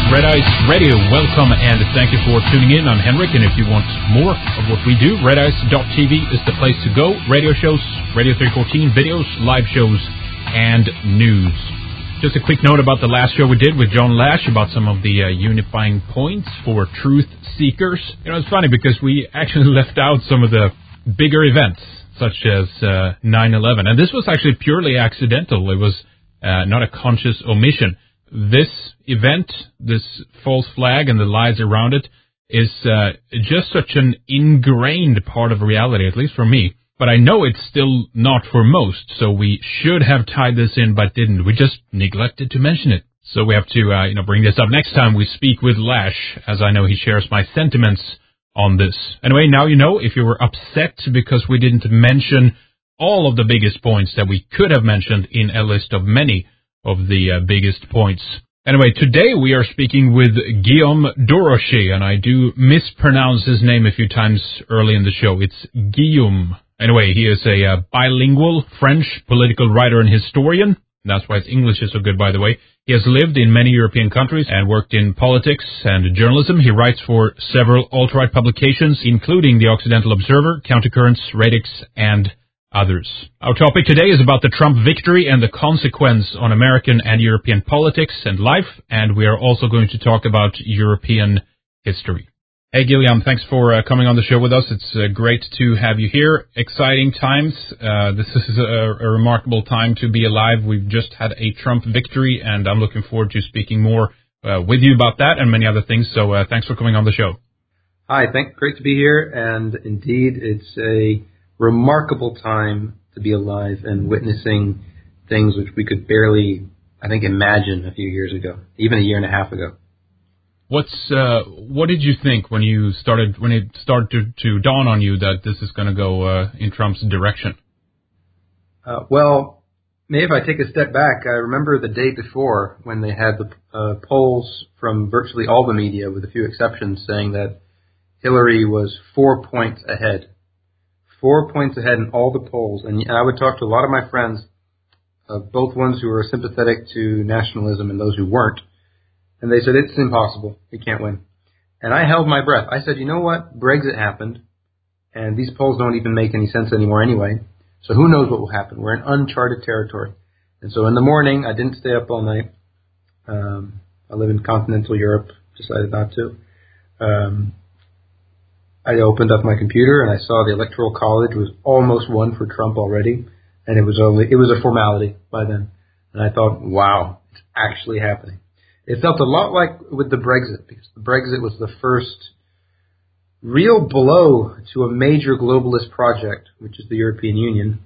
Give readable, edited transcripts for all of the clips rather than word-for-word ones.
Red Ice Radio. Welcome and thank you for tuning in. I'm Henrik, and if you want more of what we do, redice.tv is the place to go. Radio shows, Radio 314, videos, live shows, and news. Just a quick note about the last show we did with John Lash about some of the unifying points for truth seekers. You know, it's funny because we actually left out some of the bigger events, such as 9/11. And this was actually purely accidental. It was not a conscious omission. This event, this false flag and the lies around it, is just such an ingrained part of reality, at least for me. But I know it's still not for most, so we should have tied this in, but didn't. We just neglected to mention it. So we have to, bring this up next time we speak with Lash, as I know he shares my sentiments on this. Anyway, now you know if you were upset because we didn't mention all of the biggest points that we could have mentioned in a list of many of the biggest points. Anyway, today we are speaking with Guillaume Dorocher, and I do mispronounce his name a few times early in the show. It's Guillaume. Anyway, he is a bilingual French political writer and historian. That's why his English is so good, by the way. He has lived in many European countries and worked in politics and journalism. He writes for several alt-right publications, including the Occidental Observer, Countercurrents, Radix, and others. Our topic today is about the Trump victory and the consequence on American and European politics and life, and we are also going to talk about European history. Hey, Guillaume, thanks for coming on the show with us. It's great to have you here. Exciting times. This is a remarkable time to be alive. We've just had a Trump victory, and I'm looking forward to speaking more with you about that and many other things. So thanks for coming on the show. Hi, great to be here, and indeed it's a remarkable time to be alive and witnessing things which we could barely, I think, imagine a few years ago, even a year and a half ago. What did you think when it started to dawn on you that this is going to go in Trump's direction? Well, maybe if I take a step back, I remember the day before when they had the polls from virtually all the media, with a few exceptions, saying that Hillary was 4 points ahead. 4 points ahead in all the polls. And I would talk to a lot of my friends, both ones who were sympathetic to nationalism and those who weren't. And they said, it's impossible. We can't win. And I held my breath. I said, you know what? Brexit happened. And these polls don't even make any sense anymore anyway. So who knows what will happen? We're in uncharted territory. And so in the morning, I didn't stay up all night. I live in continental Europe. Decided not to. I opened up my computer and I saw the Electoral College was almost won for Trump already, and it was a formality by then. And I thought, wow, it's actually happening. It felt a lot like with the Brexit, because the Brexit was the first real blow to a major globalist project, which is the European Union,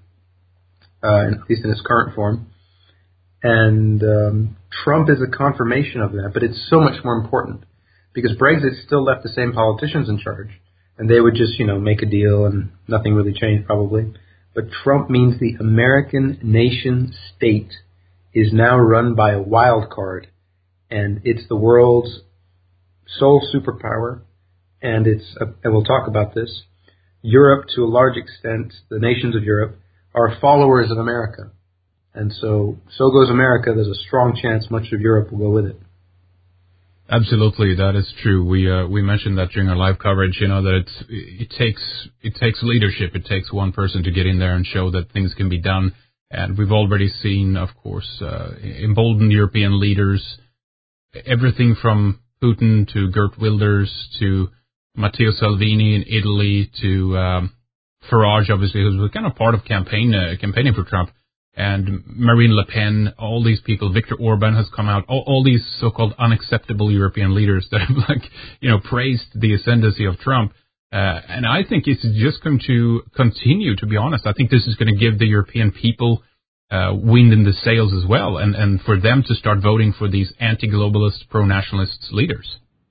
at least in its current form. And Trump is a confirmation of that, but it's so much more important because Brexit still left the same politicians in charge. And they would just, make a deal and nothing really changed probably. But Trump means the American nation state is now run by a wild card. And it's the world's sole superpower. And and we'll talk about this, Europe, to a large extent, the nations of Europe, are followers of America. And so goes America. There's a strong chance much of Europe will go with it. Absolutely, that is true. We mentioned that during our live coverage, that it takes leadership. It takes one person to get in there and show that things can be done. And we've already seen, of course, emboldened European leaders, everything from Putin to Geert Wilders to Matteo Salvini in Italy to Farage, obviously, who was kind of part of campaigning for Trump. And Marine Le Pen, all these people, Viktor Orban has come out, all these so-called unacceptable European leaders that have praised the ascendancy of Trump. And I think it's just going to continue, to be honest. I think this is going to give the European people wind in the sails as well, and for them to start voting for these anti-globalist, pro-nationalist leaders.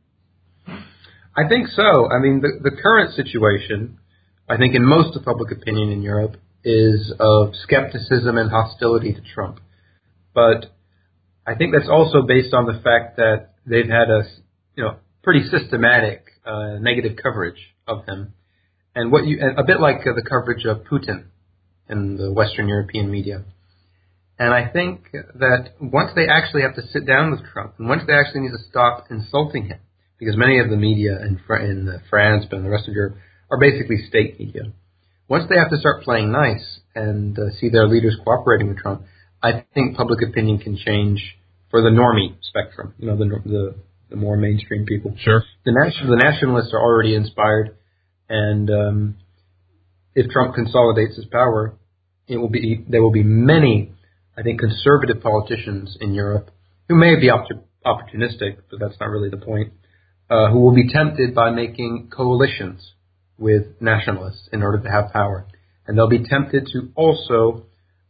I think so. I mean, the current situation, I think in most of public opinion in Europe, is of skepticism and hostility to Trump. But I think that's also based on the fact that they've had a pretty systematic negative coverage of him, and a bit like the coverage of Putin in the Western European media. And I think that once they actually have to sit down with Trump, and once they actually need to stop insulting him, because many of the media in France and the rest of Europe are basically state media. Once they have to start playing nice and see their leaders cooperating with Trump, I think public opinion can change for the normie spectrum, the more mainstream people. Sure. The nationalists are already inspired, and if Trump consolidates his power, there will be many, I think, conservative politicians in Europe who may be opportunistic, but that's not really the point, who will be tempted by making coalitions with nationalists in order to have power. And they'll be tempted to also,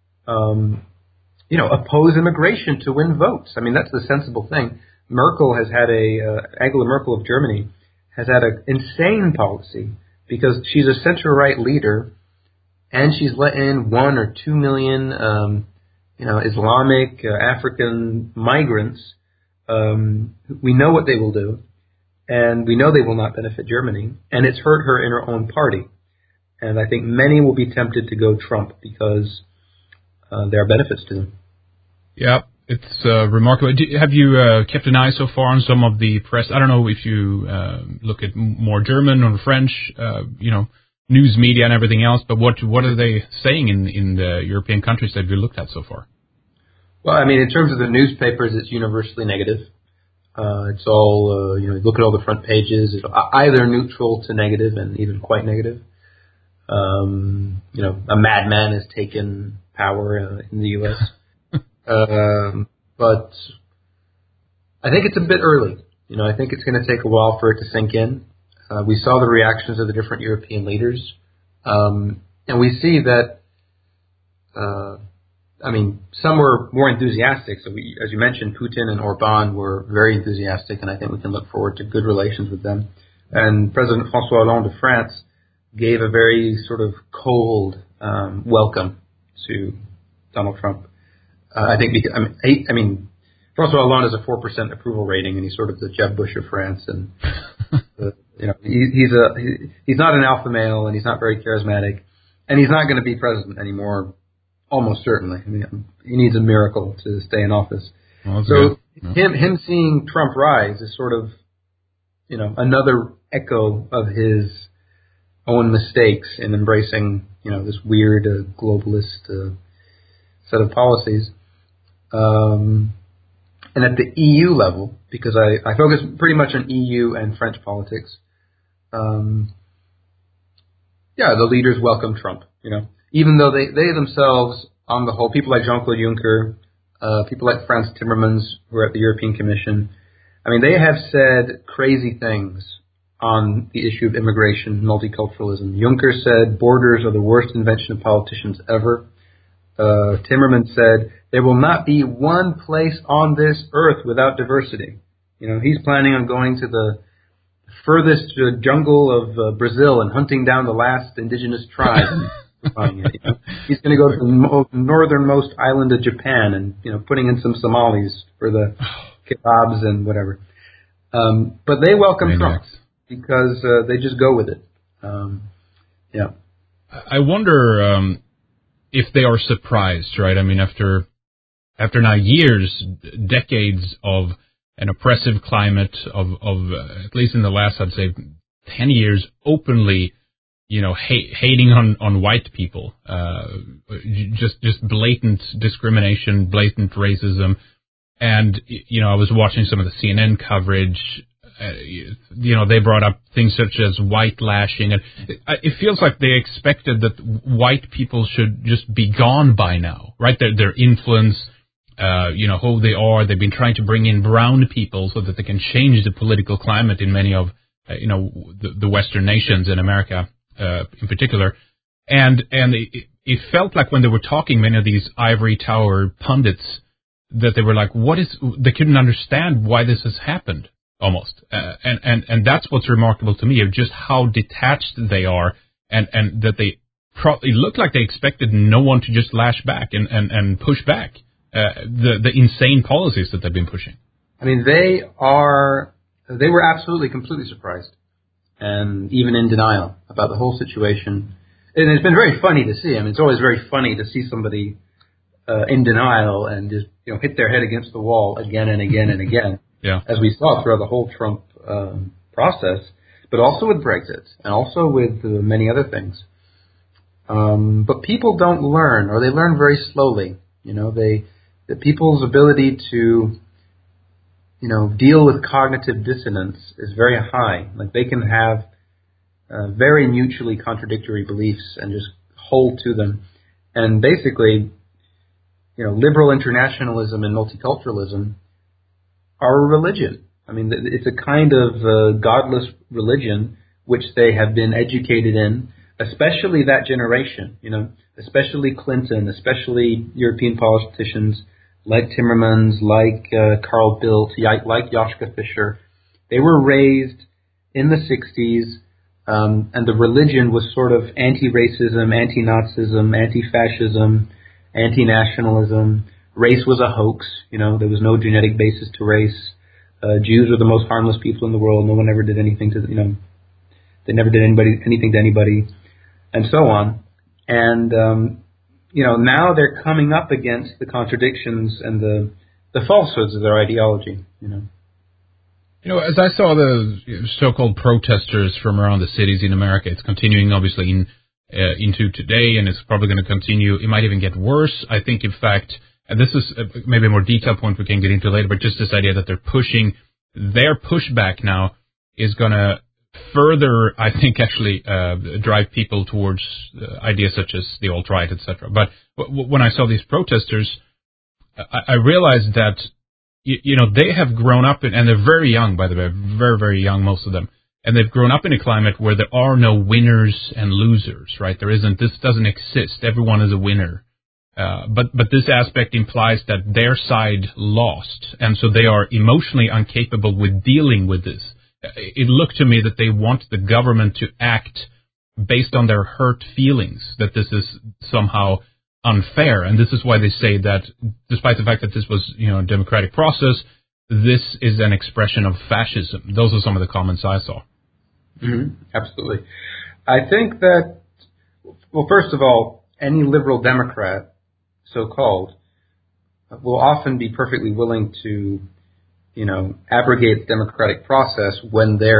oppose immigration to win votes. I mean, that's the sensible thing. Angela Merkel of Germany has had an insane policy because she's a center-right leader and she's let in 1 or 2 million, Islamic, African migrants. We know what they will do. And we know they will not benefit Germany, and it's hurt her in her own party. And I think many will be tempted to go Trump because there are benefits to them. Yeah, it's remarkable. Have you kept an eye so far on some of the press? I don't know if you look at more German or French, news media and everything else, but what are they saying in the European countries that we looked at so far? Well, I mean, in terms of the newspapers, it's universally negative. It's all, look at all the front pages, either neutral to negative and even quite negative. A madman has taken power in the U.S. But I think it's a bit early. I think it's going to take a while for it to sink in. We saw the reactions of the different European leaders. And we see that, some were more enthusiastic. So as you mentioned, Putin and Orban were very enthusiastic, and I think we can look forward to good relations with them. And President François Hollande of France gave a very sort of cold welcome to Donald Trump. François Hollande has a 4% approval rating, and he's sort of the Jeb Bush of France. And he's not an alpha male, and he's not very charismatic, and he's not going to be president anymore. Almost certainly. I mean, he needs a miracle to stay in office. Well, so him seeing Trump rise is sort of, another echo of his own mistakes in embracing, this weird globalist set of policies. And at the EU level, because I focus pretty much on EU and French politics, the leaders welcome Trump, even though they themselves, on the whole, people like Jean-Claude Juncker, people like Frans Timmermans, who are at the European Commission, they have said crazy things on the issue of immigration, multiculturalism. Juncker said borders are the worst invention of politicians ever. Timmermans said there will not be one place on this earth without diversity. He's planning on going to the furthest jungle of Brazil and hunting down the last indigenous tribe. He's going to go to the northernmost island of Japan and putting in some Somalis for the kebabs and whatever. But they welcome Trump because they just go with it. I wonder if they are surprised, right? After now years, decades of an oppressive climate of at least in the last, I'd say, 10 years, openly, hating on white people, just blatant discrimination, blatant racism. And, I was watching some of the CNN coverage, they brought up things such as white lashing. And it feels like they expected that white people should just be gone by now, right? Their influence, who they are. They've been trying to bring in brown people so that they can change the political climate in many of, the Western nations in America. In particular, and it felt like when they were talking, many of these ivory tower pundits, that they were like, they couldn't understand why this has happened, almost, and that's what's remarkable to me, of just how detached they are, and that they probably look like they expected no one to just lash back and push back the insane policies that they've been pushing. They were absolutely completely surprised. And even in denial about the whole situation. And it's been very funny to see. It's always very funny to see somebody in denial and just hit their head against the wall again and again and again, as we saw throughout the whole Trump process, but also with Brexit and also with many other things. But people don't learn, or they learn very slowly. The people's ability to deal with cognitive dissonance is very high. Like they can have very mutually contradictory beliefs and just hold to them. And basically, liberal internationalism and multiculturalism are a religion. I mean, it's a kind of godless religion which they have been educated in, especially that generation, especially Clinton, especially European politicians like Timmermans, like Carl Bildt, like Joschka Fischer. They were raised in the 60s, and the religion was sort of anti-racism, anti-Nazism, anti-fascism, anti-nationalism. Race was a hoax. There was no genetic basis to race. Jews were the most harmless people in the world. No one ever did anything to, they never did anything to anybody, and so on. And now they're coming up against the contradictions and the falsehoods of their ideology. As I saw the so-called protesters from around the cities in America, it's continuing obviously into today, and it's probably going to continue. It might even get worse. I think, in fact, and this is maybe a more detailed point we can get into later, but just this idea that they're pushing, their pushback now is going to further, I think, actually drive people towards ideas such as the alt-right, etc. But when I saw these protesters, I realized that they have grown up in, and they're very young, by the way, very, very young, most of them, and they've grown up in a climate where there are no winners and losers, right? This doesn't exist. Everyone is a winner. But this aspect implies that their side lost, and so they are emotionally incapable with dealing with this. It looked to me that they want the government to act based on their hurt feelings, that this is somehow unfair, and this is why they say that despite the fact that this was a democratic process, this is an expression of fascism. Those are some of the comments I saw. Mm-hmm. Absolutely. I think that, well, first of all, any liberal Democrat, so-called, will often be perfectly willing to abrogate the democratic process when they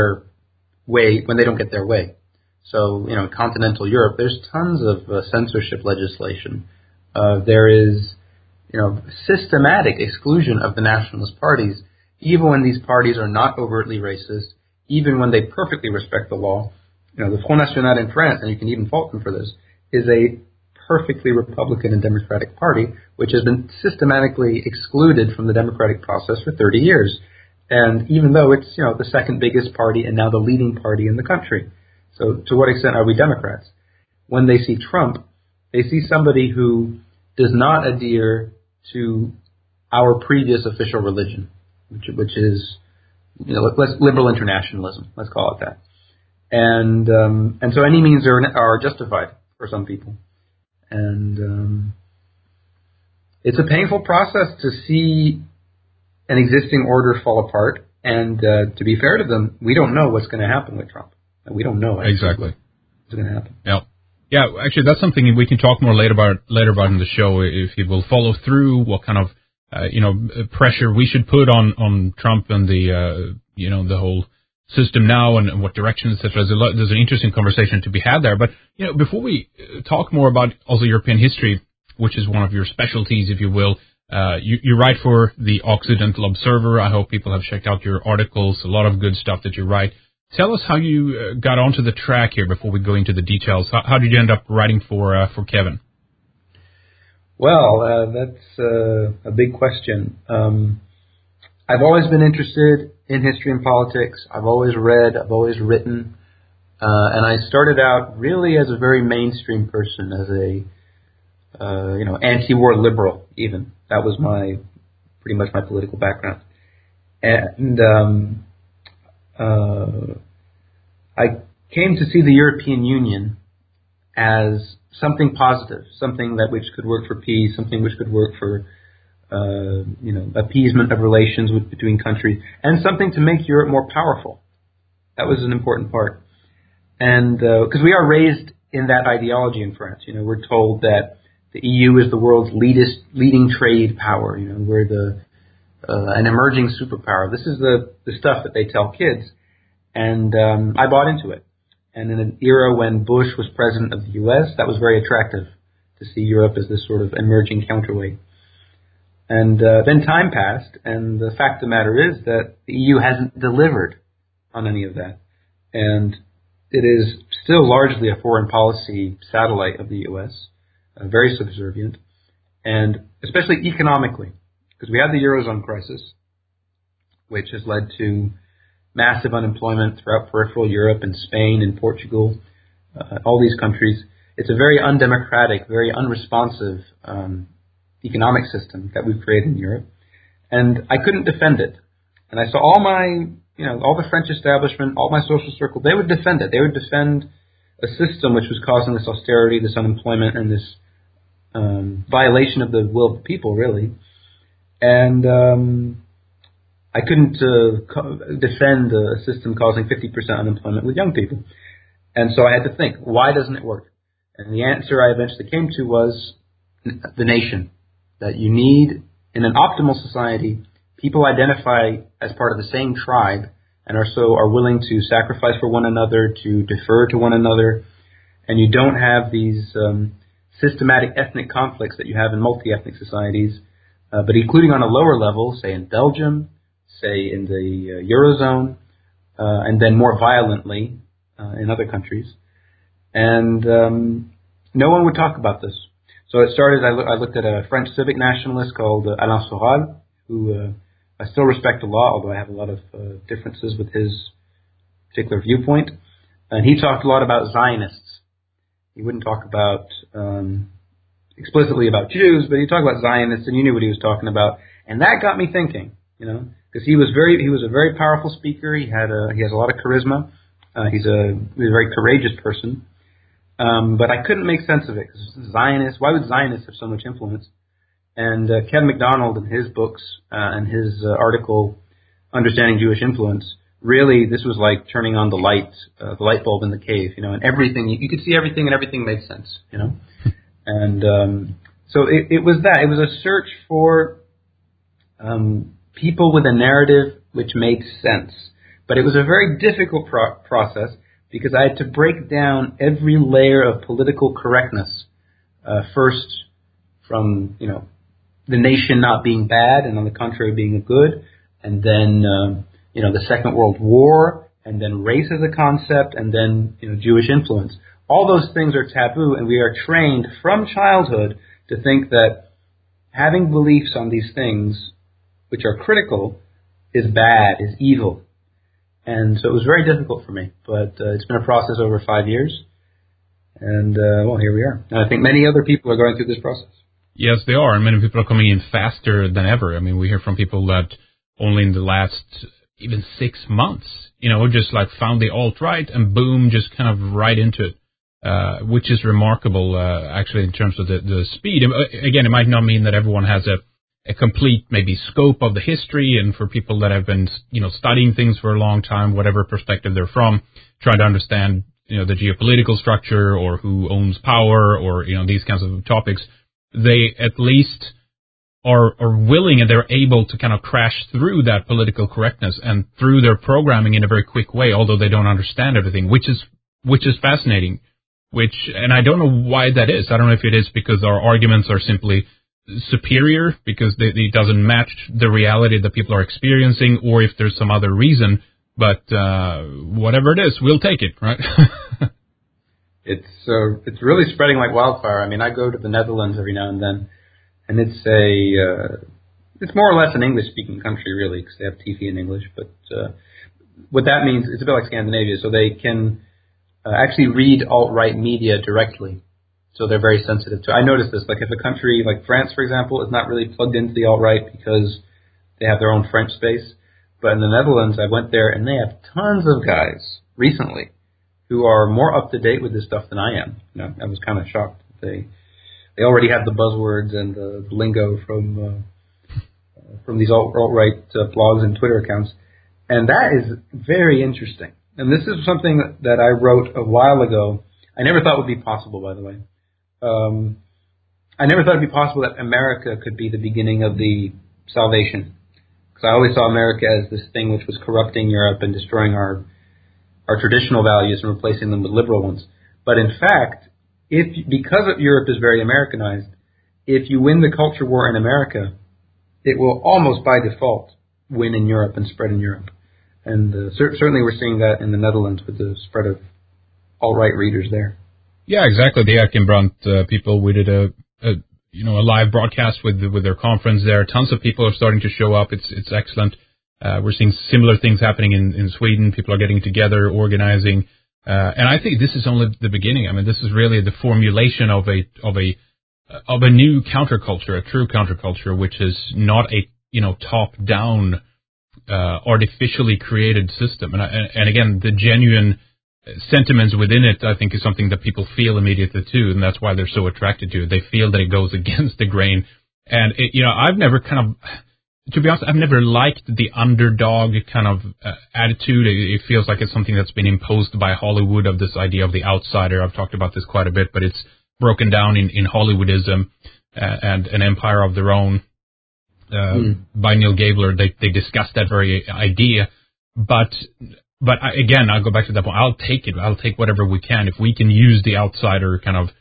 don't get their way. So, in continental Europe, there's tons of censorship legislation. There is, systematic exclusion of the nationalist parties, even when these parties are not overtly racist, even when they perfectly respect the law. The Front National in France, and you can even fault them for this, is a perfectly Republican and Democratic party, which has been systematically excluded from the democratic process for 30 years. And even though it's, the second biggest party and now the leading party in the country. So to what extent are we Democrats? When they see Trump, they see somebody who does not adhere to our previous official religion, which is, liberal internationalism, let's call it that. And so any means are justified for some people. And it's a painful process to see an existing order fall apart. And to be fair to them, we don't know what's going to happen with Trump. We don't know exactly what's going to happen. Yeah. Actually, that's something we can talk more later about in the show. If he will follow through, what kind of pressure we should put on Trump and the the whole system now and what direction, etc. There's an interesting conversation to be had there. But before we talk more about also European history, which is one of your specialties, if you will, you write for the Occidental Observer. I hope people have checked out your articles. A lot of good stuff that you write. Tell us how you got onto the track here before we go into the details. How did you end up writing for Kevin? Well, that's a big question. I've always been interested in history and politics. I've always read. I've always written. And I started out really as a very mainstream person, as a anti-war liberal. Even that was pretty much my political background. And I came to see the European Union as something positive, something which could work for peace, something which could work for appeasement of relations between countries, and something to make Europe more powerful. That was an important part. And because we are raised in that ideology in France, we're told that the EU is the world's leading trade power. We're an emerging superpower. This is the stuff that they tell kids, and I bought into it. And in an era when Bush was president of the U.S., that was very attractive to see Europe as this sort of emerging counterweight. And then time passed, and the fact of the matter is that the EU hasn't delivered on any of that. And it is still largely a foreign policy satellite of the U.S., very subservient, and especially economically, because we have the Eurozone crisis, which has led to massive unemployment throughout peripheral Europe and Spain and Portugal, all these countries. It's a very undemocratic, very unresponsive economic system that we've created in Europe, and I couldn't defend it. And I saw all the French establishment, all my social circle, they would defend it. They would defend a system which was causing this austerity, this unemployment, and this violation of the will of the people, really. And I couldn't defend a system causing 50% unemployment with young people. And so I had to think, why doesn't it work? And the answer I eventually came to was the nation. That you need, in an optimal society, people identify as part of the same tribe and are willing to sacrifice for one another, to defer to one another, and you don't have these systematic ethnic conflicts that you have in multi-ethnic societies, but including on a lower level, say in Belgium, say in the Eurozone, and then more violently in other countries. And no one would talk about this. So it started, I looked at a French civic nationalist called Alain Soral, who I still respect a lot, although I have a lot of differences with his particular viewpoint. And he talked a lot about Zionists. He wouldn't talk about explicitly about Jews, but he talked about Zionists, and you knew what he was talking about. And that got me thinking, because he was a very powerful speaker. He has a lot of charisma. He's a very courageous person. But I couldn't make sense of it, because Zionists, why would Zionists have so much influence? And Ken McDonald, in his books and his article, Understanding Jewish Influence, really this was like turning on the light bulb in the cave, and everything, you could see everything and everything made sense, And so it was that. It was a search for people with a narrative which made sense. But it was a very difficult process, because I had to break down every layer of political correctness. First, from the nation not being bad, and on the contrary being good, and then the Second World War, and then race as a concept, and then Jewish influence. All those things are taboo, and we are trained from childhood to think that having beliefs on these things, which are critical, is bad, is evil. And so it was very difficult for me, but it's been a process over 5 years, and here we are. And I think many other people are going through this process. Yes, they are, and many people are coming in faster than ever. I mean, we hear from people that only in the last even 6 months, just like found the alt-right and boom, just kind of right into it, which is remarkable, actually, in terms of the speed. Again, it might not mean that everyone has a complete maybe scope of the history, and for people that have been studying things for a long time, whatever perspective they're from, trying to understand the geopolitical structure or who owns power or these kinds of topics, they at least are willing and they're able to kind of crash through that political correctness and through their programming in a very quick way, although they don't understand everything, which is fascinating. And I don't know why that is. I don't know if it is because our arguments are simply superior because it doesn't match the reality that people are experiencing, or if there's some other reason. But whatever it is, we'll take it, right? It's really spreading like wildfire. I mean, I go to the Netherlands every now and then, and it's more or less an English-speaking country, really, because they have TV in English. But what that means, it's a bit like Scandinavia, so they can actually read alt-right media directly. So they're very sensitive to. I noticed this, like if a country like France, for example, is not really plugged into the alt-right because they have their own French space. But in the Netherlands, I went there, and they have tons of guys recently who are more up to date with this stuff than I am. I was kind of shocked. They already have the buzzwords and the lingo from these alt-right blogs and Twitter accounts, and that is very interesting. And this is something that I wrote a while ago. I never thought would be possible, by the way. I never thought it'd be possible that America could be the beginning of the salvation. Because I always saw America as this thing which was corrupting Europe and destroying our traditional values and replacing them with liberal ones. But in fact, because Europe is very Americanized, if you win the culture war in America, it will almost by default win in Europe and spread in Europe. And certainly we're seeing that in the Netherlands with the spread of alt-right readers there. Yeah, exactly. The Ekenbrandt people, we did a live broadcast with their conference there. Tons of people are starting to show up. It's excellent. We're seeing similar things happening in Sweden. People are getting together, organizing, and I think this is only the beginning. I mean, this is really the formulation of a new counterculture, a true counterculture, which is not a top-down, artificially created system. And again, the genuine sentiments within it, I think, is something that people feel immediately too, and that's why they're so attracted to it. They feel that it goes against the grain, and I've never to be honest, I've never liked the underdog kind of attitude. It feels like it's something that's been imposed by Hollywood, of this idea of the outsider. I've talked about this quite a bit, but it's broken down in Hollywoodism and An Empire of Their Own by Neil Gabler. They discuss that very idea, but again, I'll go back to that point. I'll take it. I'll take whatever we can. If we can use the outsider kind of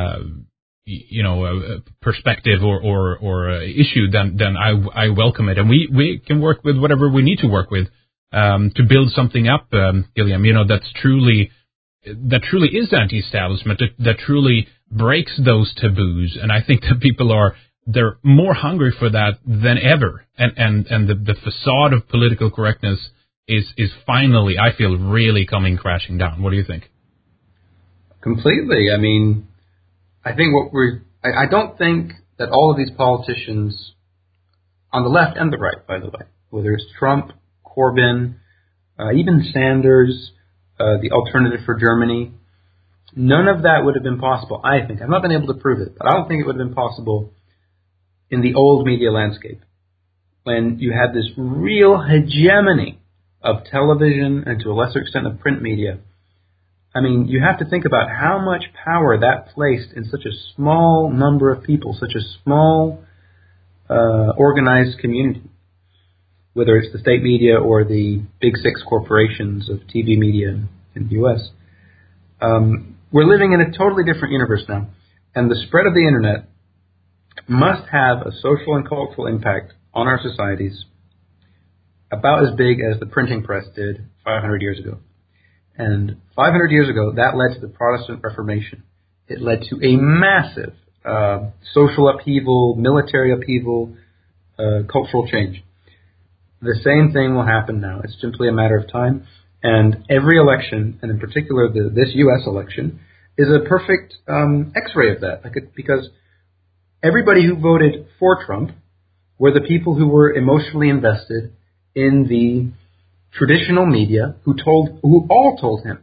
perspective or issue, then I welcome it, and we can work with whatever we need to work with to build something up, Gilliam. That's truly is anti-establishment. That truly breaks those taboos, and I think that people they're more hungry for that than ever, and the facade of political correctness is finally, I feel, really coming crashing down. What do you think? Completely. I mean, I think I don't think that all of these politicians, on the left and the right, by the way, whether it's Trump, Corbyn, even Sanders, the Alternative for Germany, none of that would have been possible, I think. I've not been able to prove it, but I don't think it would have been possible in the old media landscape, when you had this real hegemony of television and to a lesser extent of print media. I mean, you have to think about how much power that placed in such a small number of people, such a small organized community, whether it's the state media or the big six corporations of TV media in the U.S. We're living in a totally different universe now, and the spread of the internet must have a social and cultural impact on our societies about as big as the printing press did 500 years ago. And 500 years ago, that led to the Protestant Reformation. It led to a massive social upheaval, military upheaval, cultural change. The same thing will happen now. It's simply a matter of time. And every election, and in particular this U.S. election, is a perfect X-ray of that. Because everybody who voted for Trump were the people who were emotionally invested in the traditional media, who all told them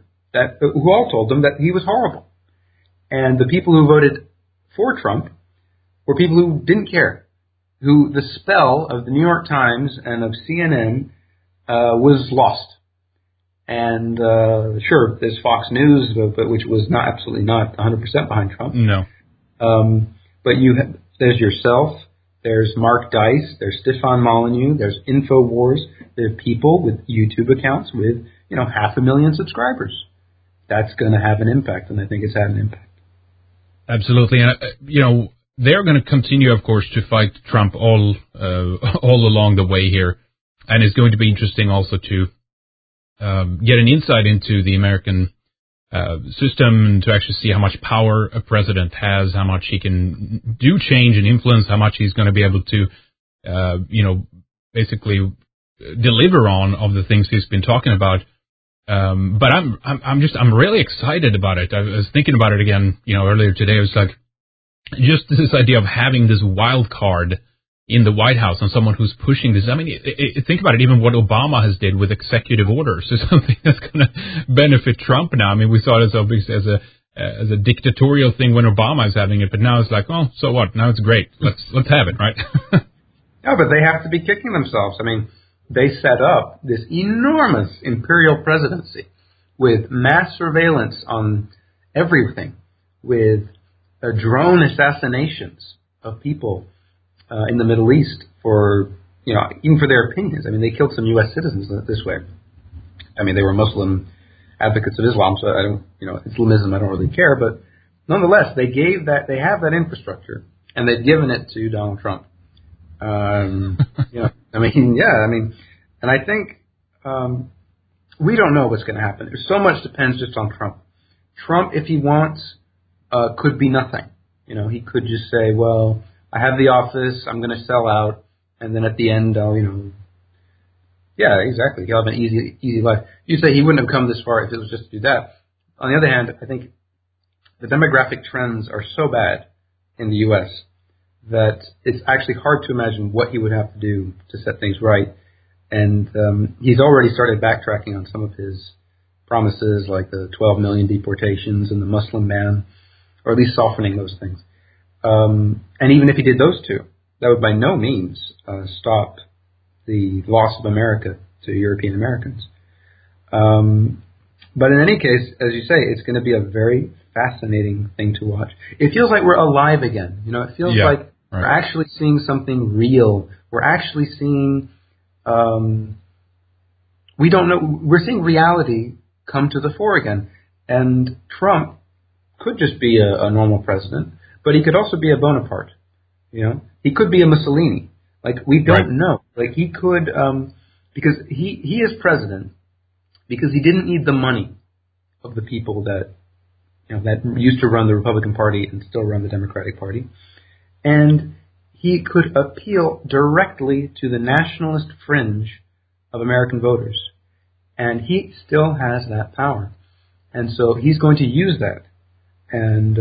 that he was horrible. And the people who voted for Trump were people who didn't care, who the spell of the New York Times and of CNN was lost. And sure, there's Fox News, but which was absolutely not 100% behind Trump. No. But there's yourself, there's Mark Dice, there's Stefan Molyneux, there's InfoWars. There are people with YouTube accounts with 500,000 subscribers. That's going to have an impact, and I think it's had an impact. Absolutely, and they're going to continue, of course, to fight Trump all along the way here, and it's going to be interesting also to get an insight into the American system and to actually see how much power a president has, how much he can do change and influence, how much he's going to be able to, basically deliver on of the things he's been talking about. But I'm really excited about it. I was thinking about it again, earlier today. I was like, just this idea of having this wild card in the White House and someone who's pushing this. I mean, think about it. Even what Obama has did with executive orders is something that's going to benefit Trump now. I mean, we saw it as a dictatorial thing when Obama is having it, but now it's like, oh, so what? Now it's great. Let's have it, right? No, but they have to be kicking themselves. I mean, they set up this enormous imperial presidency with mass surveillance on everything, with drone assassinations of people in the Middle East for, even for their opinions. I mean, they killed some U.S. citizens this way. I mean, they were Muslim advocates of Islam, so I don't, Islamism, I don't really care, but nonetheless, they have that infrastructure, and they've given it to Donald Trump. And I think we don't know what's going to happen. So much depends just on Trump. Trump, if he wants, could be nothing. He could just say, well, I have the office, I'm going to sell out, and then at the end, I'll, yeah, exactly. He'll have an easy life. You say he wouldn't have come this far if it was just to do that. On the other hand, I think the demographic trends are so bad in the U.S. that it's actually hard to imagine what he would have to do to set things right. And he's already started backtracking on some of his promises, like the 12 million deportations and the Muslim ban, or at least softening those things. And even if he did those two, that would by no means stop the loss of America to European Americans. But in any case, as you say, it's going to be a very fascinating thing to watch. It feels like we're alive again. It feels like we're actually seeing something real. We're actually seeing, we don't know, we're seeing reality come to the fore again. And Trump could just be a normal president, but he could also be a Bonaparte. He could be a Mussolini. Like, we don't know. Like, he could, because he is president because he didn't need the money of the people that, that used to run the Republican Party and still run the Democratic Party. And he could appeal directly to the nationalist fringe of American voters. And he still has that power. And so he's going to use that. And,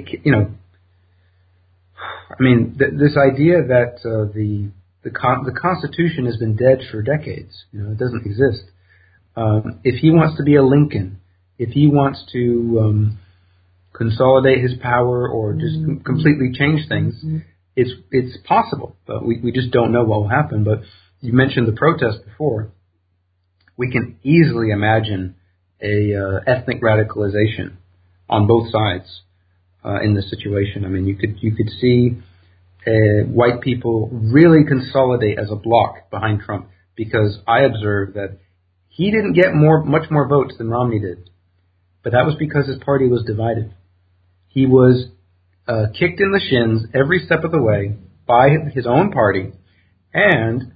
this idea that the Constitution has been dead for decades, it doesn't exist. If he wants to be a Lincoln, if he wants to consolidate his power or just completely change things, it's possible. But we just don't know what will happen. But you mentioned the protest before. We can easily imagine a ethnic radicalization on both sides in this situation. I mean, you could see white people really consolidate as a bloc behind Trump, because I observed that he didn't get much more votes than Romney did, but that was because his party was divided. He was kicked in the shins every step of the way by his own party, and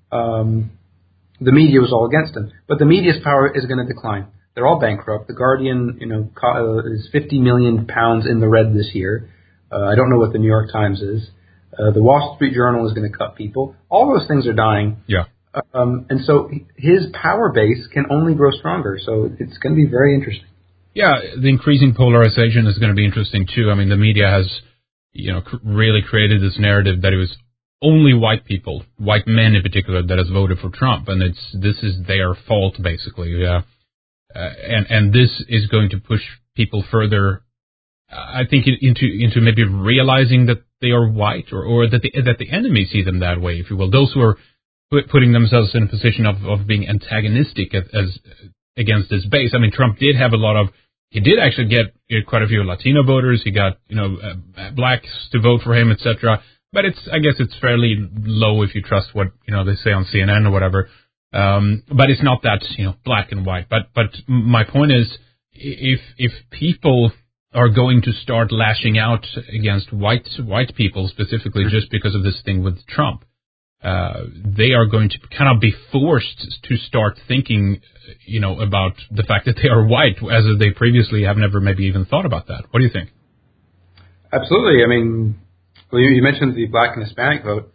the media was all against him. But the media's power is going to decline. They're all bankrupt. The Guardian, is 50 million pounds in the red this year. I don't know what the New York Times is. The Wall Street Journal is going to cut people. All those things are dying. Yeah. And so his power base can only grow stronger. So it's going to be very interesting. Yeah, the increasing polarization is going to be interesting too. I mean, the media has, really created this narrative that it was only white people, white men in particular, that has voted for Trump, and this is their fault basically. Yeah. And this is going to push people further, I think, into maybe realizing that they are white, or that the enemy see them that way, if you will. Those who are putting themselves in a position of being antagonistic as against this base. I mean, Trump did have he did actually get quite a few Latino voters. He got blacks to vote for him, etc. But I guess it's fairly low if you trust what they say on CNN or whatever. But it's not that black and white. But my point is, if people are going to start lashing out against white people specifically just because of this thing with Trump, they are going to kind of be forced to start thinking, about the fact that they are white, as they previously have never maybe even thought about that. What do you think? Absolutely. I mean, well, you mentioned the black and Hispanic vote.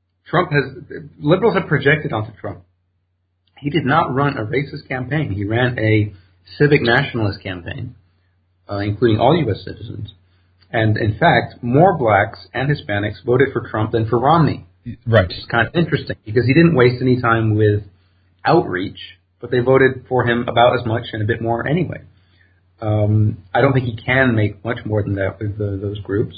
Liberals have projected onto Trump. He did not run a racist campaign. He ran a civic nationalist campaign, including all U.S. citizens. And in fact, more blacks and Hispanics voted for Trump than for Romney. Right. It's kind of interesting because he didn't waste any time with outreach, but they voted for him about as much and a bit more anyway. I don't think he can make much more than that with those groups.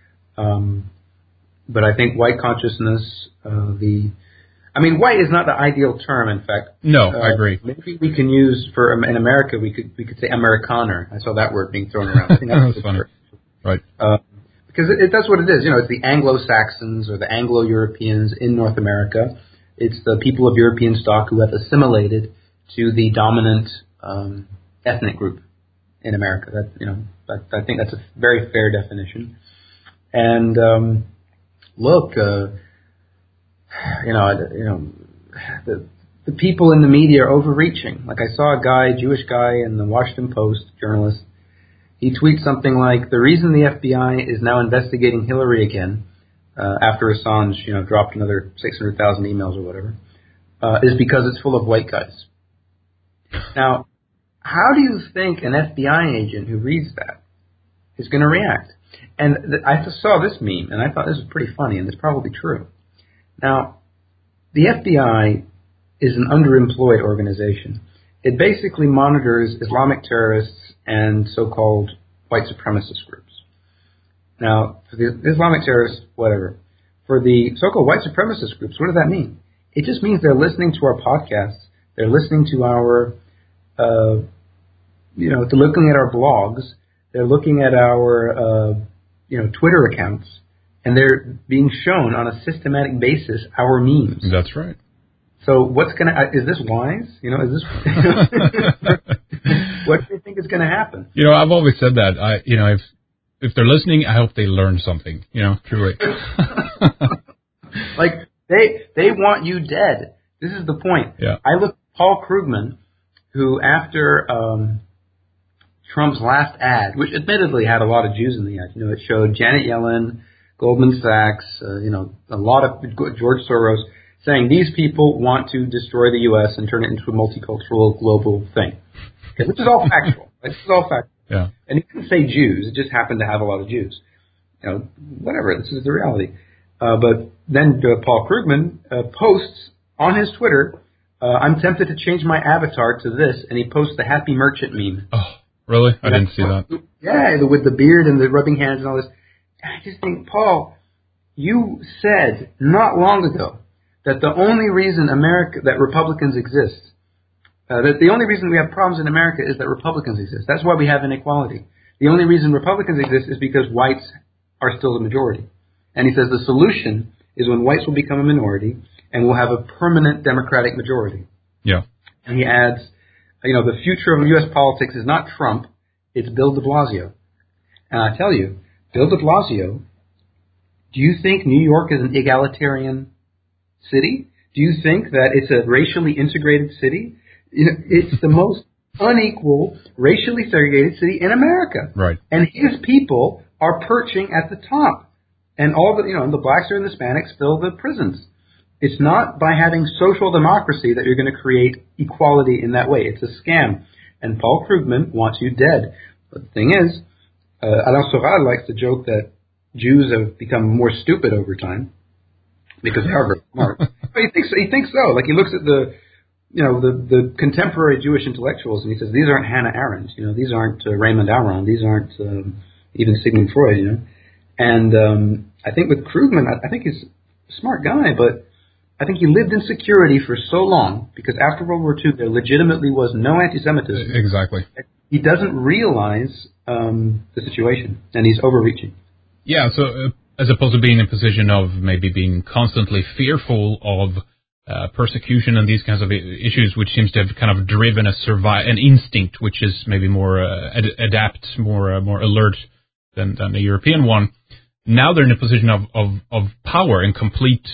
But I think white consciousness, white is not the ideal term, in fact. No, I agree. Maybe we can use, in America, we could say Amerikaner. I saw that word being thrown around. I think that's funny. Right. because that's what it is. It's the Anglo-Saxons or the Anglo-Europeans in North America. It's the people of European stock who have assimilated to the dominant ethnic group in America. I think that's a very fair definition. And look, the people in the media are overreaching. Like I saw a Jewish guy in the Washington Post, journalist. He tweets something like, the reason the FBI is now investigating Hillary again, after Assange, dropped another 600,000 emails or whatever, is because it's full of white guys. Now, how do you think an FBI agent who reads that is going to react? And I saw this meme, and I thought this was pretty funny, and it's probably true. Now, the FBI is an underemployed organization. It basically monitors Islamic terrorists and so-called white supremacist groups. Now, for the Islamic terrorists, whatever. For the so-called white supremacist groups, what does that mean? It just means they're listening to our podcasts. They're listening to our, they're looking at our blogs. They're looking at our, Twitter accounts. And they're being shown on a systematic basis our memes. That's right. So is this wise? Is this, what do you think is going to happen? I've always said that. If they're listening, I hope they learn something, truly. Like, they want you dead. This is the point. Yeah. I looked at Paul Krugman, who after Trump's last ad, which admittedly had a lot of Jews in the ad, it showed Janet Yellen, Goldman Sachs, a lot of George Soros, saying these people want to destroy the U.S. and turn it into a multicultural global thing. Okay, which is all factual. This is all factual. Yeah. And he didn't say Jews. It just happened to have a lot of Jews. Whatever. This is the reality. But then Paul Krugman posts on his Twitter, I'm tempted to change my avatar to this, and he posts the Happy Merchant meme. Oh, really? I didn't see that. Yeah, with the beard and the rubbing hands and all this. And I just think, Paul, you said not long ago that the only reason that Republicans exist, that the only reason we have problems in America is that Republicans exist. That's why we have inequality. The only reason Republicans exist is because whites are still the majority. And he says the solution is when whites will become a minority and we'll have a permanent Democratic majority. Yeah. And he adds, the future of U.S. politics is not Trump, it's Bill de Blasio. And I tell you, Bill de Blasio, do you think New York is an egalitarian city? Do you think that it's a racially integrated city? It's the most unequal, racially segregated city in America. Right. And his people are perching at the top. And all the blacks and the Hispanics fill the prisons. It's not by having social democracy that you're going to create equality in that way. It's a scam. And Paul Krugman wants you dead. But the thing is, Alain Soral likes to joke that Jews have become more stupid over time because they are very smart. But he thinks so. Like he looks at the contemporary Jewish intellectuals and he says, these aren't Hannah Arendt. These aren't Raymond Aron. These aren't even Sigmund Freud. And I think with Krugman, I think he's a smart guy, but I think he lived in security for so long because after World War II, there legitimately was no anti-Semitism. Exactly. He doesn't realize the situation, and he's overreaching. Yeah, so as opposed to being in a position of maybe being constantly fearful of persecution and these kinds of issues, which seems to have kind of driven an instinct, which is maybe more adapt, more alert than the European one. Now they're in a position of power and complete.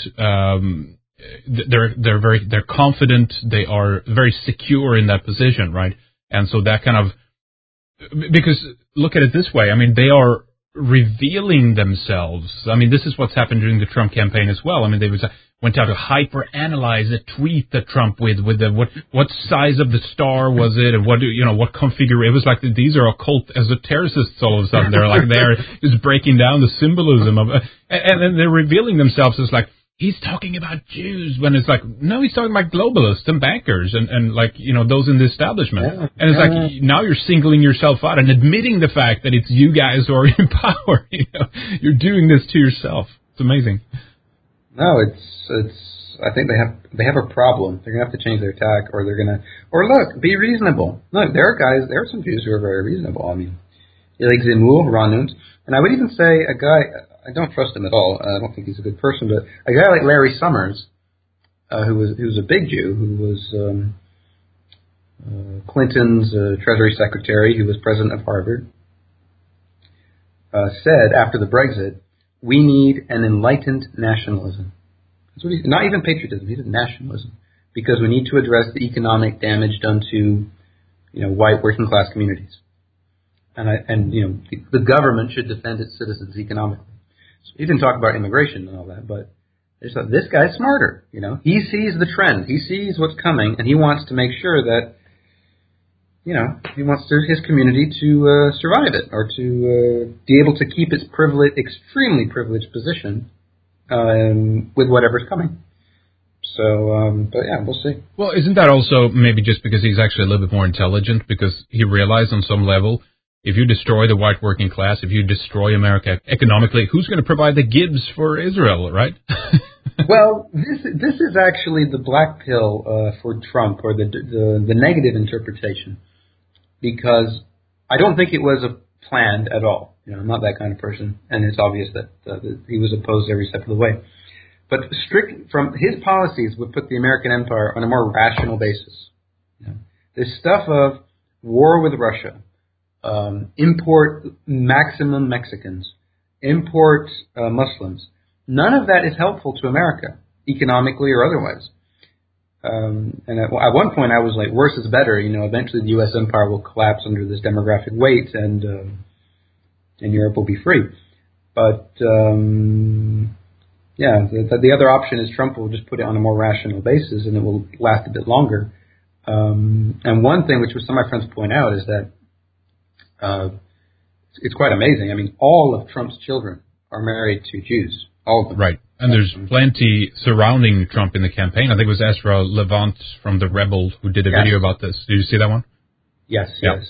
They're confident. They are very secure in that position, right? And so that kind of, because look at it this way. I mean, they are revealing themselves. I mean, this is what's happened during the Trump campaign as well. I mean, they went out to hyper-analyze a tweet that Trump with what size of the star was it, and what configuration. It was like these are occult esotericists all of a sudden. They're just breaking down the symbolism of, and then they're revealing themselves as like, he's talking about Jews, when it's like, no, he's talking about globalists and bankers and those in the establishment. Yeah, and it's like, now you're singling yourself out and admitting the fact that it's you guys who are in power. You're doing this to yourself. It's amazing. No, it's. I think they have a problem. They're gonna have to change their tack, or look, be reasonable. Look, there are some Jews who are very reasonable. I mean, Eric Zemmour, Ron Nunes, and I would even say a guy, I don't trust him at all, I don't think he's a good person, but a guy like Larry Summers, who was a big Jew, who was Clinton's Treasury Secretary, who was president of Harvard, said after the Brexit, we need an enlightened nationalism. That's what not even patriotism, he said nationalism, because we need to address the economic damage done to, white working class communities. And the government should defend its citizens economically. So he didn't talk about immigration and all that, but I just thought, this guy's smarter. He sees the trend, he sees what's coming, and he wants to make sure that he wants his community to survive it, or to be able to keep its extremely privileged position with whatever's coming. So, but yeah, we'll see. Well, isn't that also maybe just because he's actually a little bit more intelligent, because he realized on some level, if you destroy the white working class, if you destroy America economically, who's going to provide the gibs for Israel, right? Well, this is actually the black pill for Trump, or the negative interpretation, because I don't think it was planned at all. I'm not that kind of person, and it's obvious that he was opposed every step of the way. But strict from his policies would put the American empire on a more rational basis. This stuff of war with Russia, import maximum Mexicans, import Muslims, none of that is helpful to America, economically or otherwise. And at one point I was like, worse is better. Eventually the U.S. empire will collapse under this demographic weight, and Europe will be free. But the other option is Trump will just put it on a more rational basis, and it will last a bit longer. And one thing which some of my friends point out is that it's quite amazing. I mean, all of Trump's children are married to Jews. All of them. Right. And there's plenty surrounding Trump in the campaign. I think it was Ezra Levant from The Rebel who did a video about this. Did you see that one? Yes.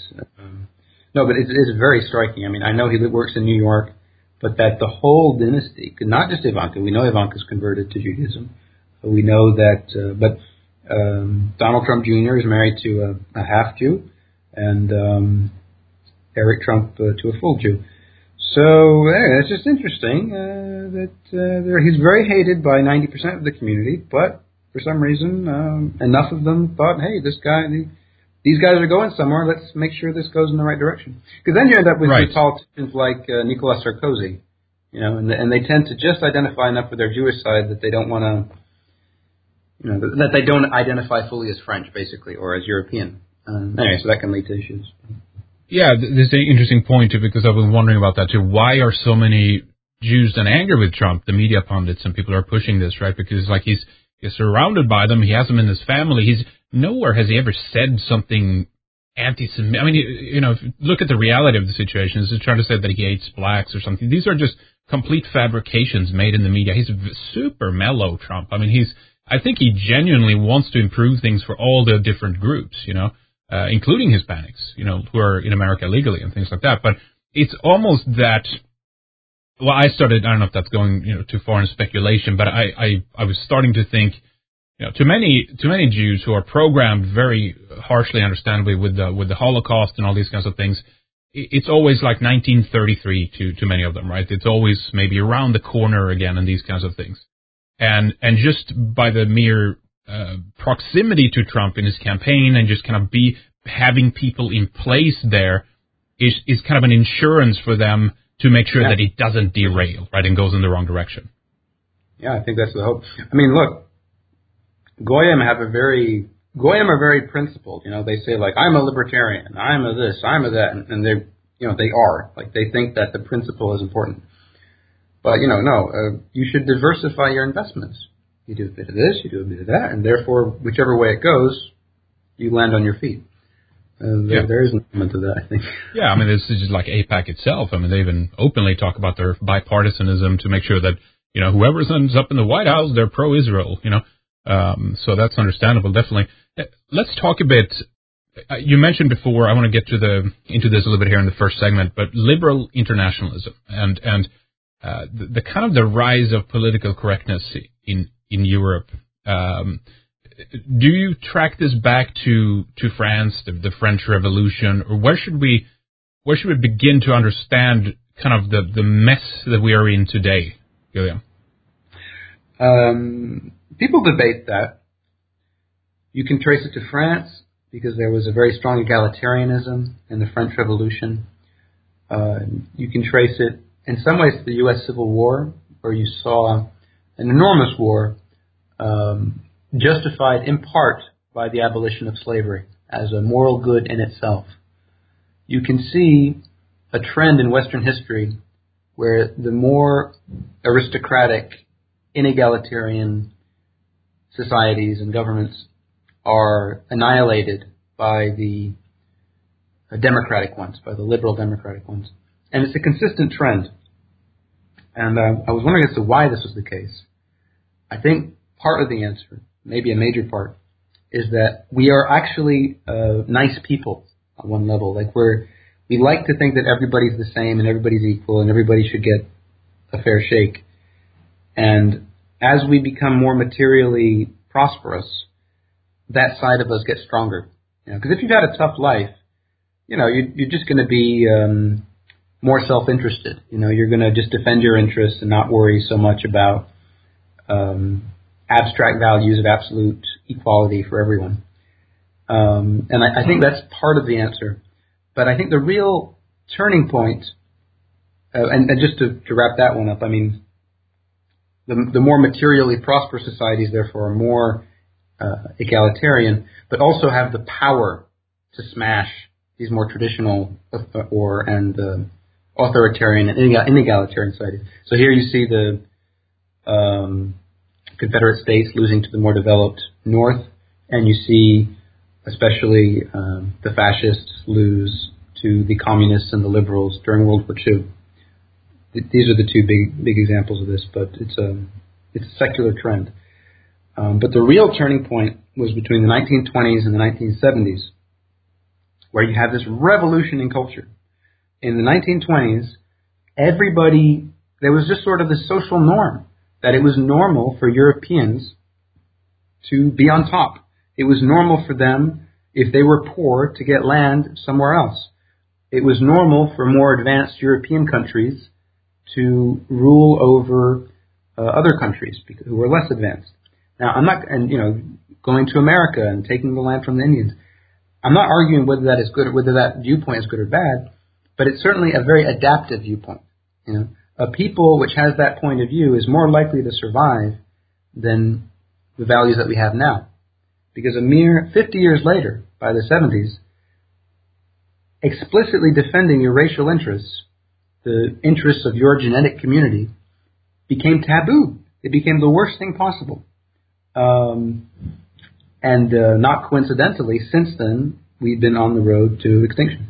No, but it's very striking. I mean, I know he works in New York, but that the whole dynasty, not just Ivanka. We know Ivanka's converted to Judaism. We know that, but Donald Trump Jr. is married to a half Jew, and Eric Trump to a full Jew. So it's just interesting that he's very hated by 90% of the community, but for some reason, enough of them thought, hey, these guys are going somewhere. Let's make sure this goes in the right direction. Because then you end up with politicians like Nicolas Sarkozy, and they tend to just identify enough with their Jewish side that they don't want to, that they don't identify fully as French, basically, or as European. Anyway, so that can lead to issues. Yeah, this is an interesting point, too, because I've been wondering about that, too. Why are so many Jews in anger with Trump? The media pundits and people are pushing this, right? Because he's surrounded by them. He has them in his family. Nowhere has he ever said something anti-Semitic. I mean, if you look at the reality of the situation. He's trying to say that he hates blacks or something. These are just complete fabrications made in the media. He's super mellow, Trump. I mean, I think he genuinely wants to improve things for all the different groups, including Hispanics, who are in America legally and things like that. But it's almost that, well, I don't know if that's going, too far in speculation, but I was starting to think, to many Jews who are programmed very harshly, understandably, with the Holocaust and all these kinds of things, it's always like 1933 to many of them, right? It's always maybe around the corner again and these kinds of things. And just by the mere proximity to Trump in his campaign and just kind of having people in place there is kind of an insurance for them to make sure that it doesn't derail, right, and goes in the wrong direction. Yeah, I think that's the hope. I mean, look, Goyim are very principled. They say, like, I'm a libertarian, I'm a this, I'm a that, and they are. Like, they think that the principle is important. But, you should diversify your investments. You do a bit of this, you do a bit of that, and therefore, whichever way it goes, you land on your feet. There is an element to that, I think. Yeah, I mean, this is just like AIPAC itself. I mean, they even openly talk about their bipartisanism to make sure that, whoever ends up in the White House, they're pro-Israel, So that's understandable, definitely. Let's talk a bit. You mentioned before, I want to get into this a little bit here in the first segment, but liberal internationalism and the kind of the rise of political correctness in Europe. Do you track this back to France, the French Revolution, or where should we where should we begin to understand kind of the mess that we are in today, William? People debate that. You can trace it to France because there was a very strong egalitarianism in the French Revolution. You can trace it in some ways to the U.S. Civil War, where you saw an enormous war justified in part by the abolition of slavery as a moral good in itself. You can see a trend in Western history where the more aristocratic, inegalitarian societies and governments are annihilated by the democratic ones, by the liberal democratic ones. And it's a consistent trend. And I was wondering as to why this was the case. I think part of the answer, maybe a major part, is that we are actually nice people on one level. Like we like to think that everybody's the same and everybody's equal and everybody should get a fair shake. And as we become more materially prosperous, that side of us gets stronger. Because if you've had a tough life, you're just going to be more self-interested. You're going to just defend your interests and not worry so much about abstract values of absolute equality for everyone. And I think that's part of the answer. But I think the real turning point, and just to wrap that one up, I mean, the more materially prosperous societies, therefore, are more egalitarian, but also have the power to smash these more traditional and authoritarian and inegalitarian societies. So here you see the Confederate States losing to the more developed North, and you see especially the fascists lose to the communists and the liberals during World War II. These are the two big examples of this, but it's a secular trend. But the real turning point was between the 1920s and the 1970s, where you have this revolution in culture. In the 1920s, there was just sort of this social norm that it was normal for Europeans to be on top. It was normal for them, if they were poor, to get land somewhere else. It was normal for more advanced European countries to rule over other countries who were less advanced. Now, going to America and taking the land from the Indians, I'm not arguing whether that is good, whether that viewpoint is good or bad, but it's certainly a very adaptive viewpoint. A people which has that point of view is more likely to survive than the values that we have now. Because a mere 50 years later, by the 70s, explicitly defending your racial interests, the interests of your genetic community, became taboo. It became the worst thing possible. And not coincidentally, since then, we've been on the road to extinction.